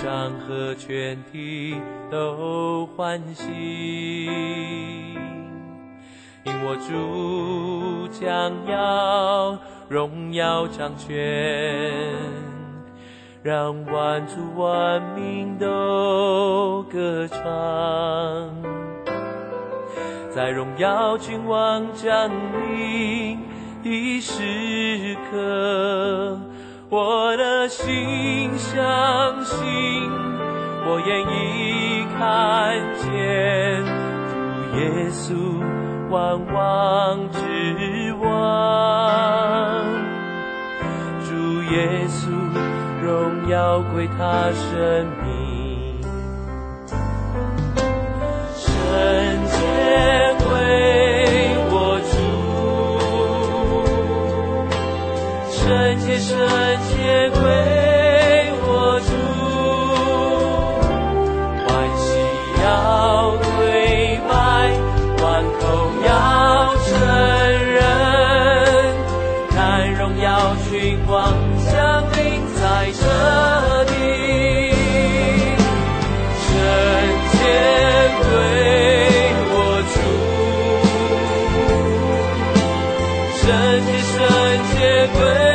上和全体都欢喜，因我主将要荣耀掌权，让万族万民都歌唱。在荣耀君王降临的时刻，我的心相信，我眼已看见主耶稣万王之王，主耶稣荣耀归他生命，圣洁归我主，圣洁圣洁归我主，欢喜要跪拜，万口要承认，看荣耀君王降临在这地，圣洁归我主，圣洁圣洁归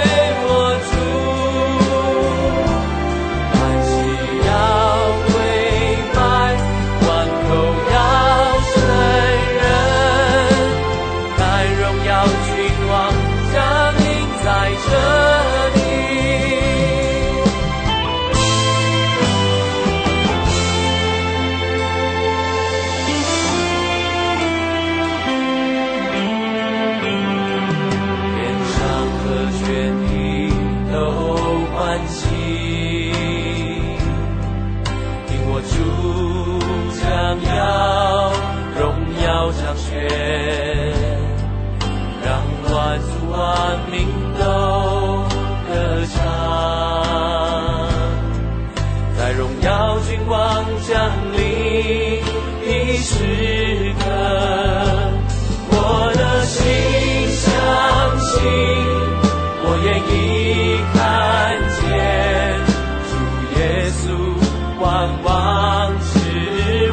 降临的时刻，我的心相信，我眼已看见主耶稣万王之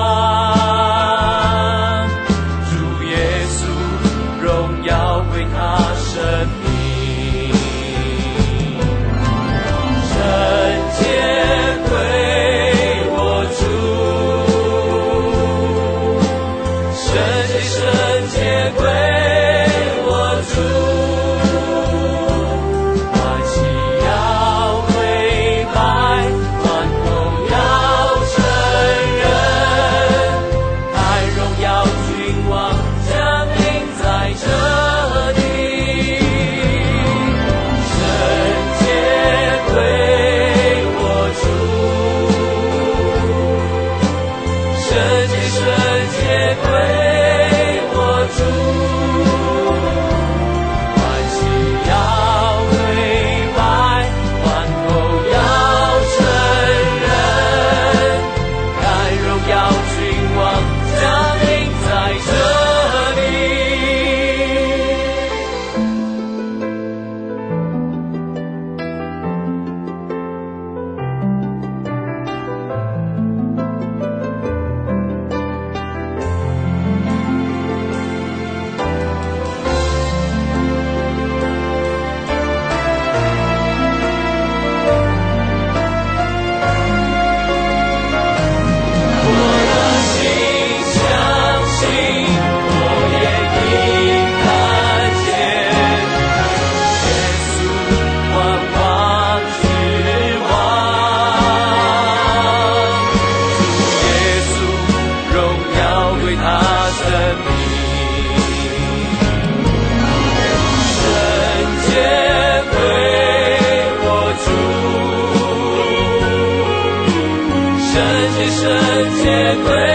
王，主耶稣荣耀归他生命，圣洁归圣洁归我主，欢喜要跪拜，万口要承认，看荣耀君王降临在这地，圣洁归我主，圣洁圣洁归圣洁归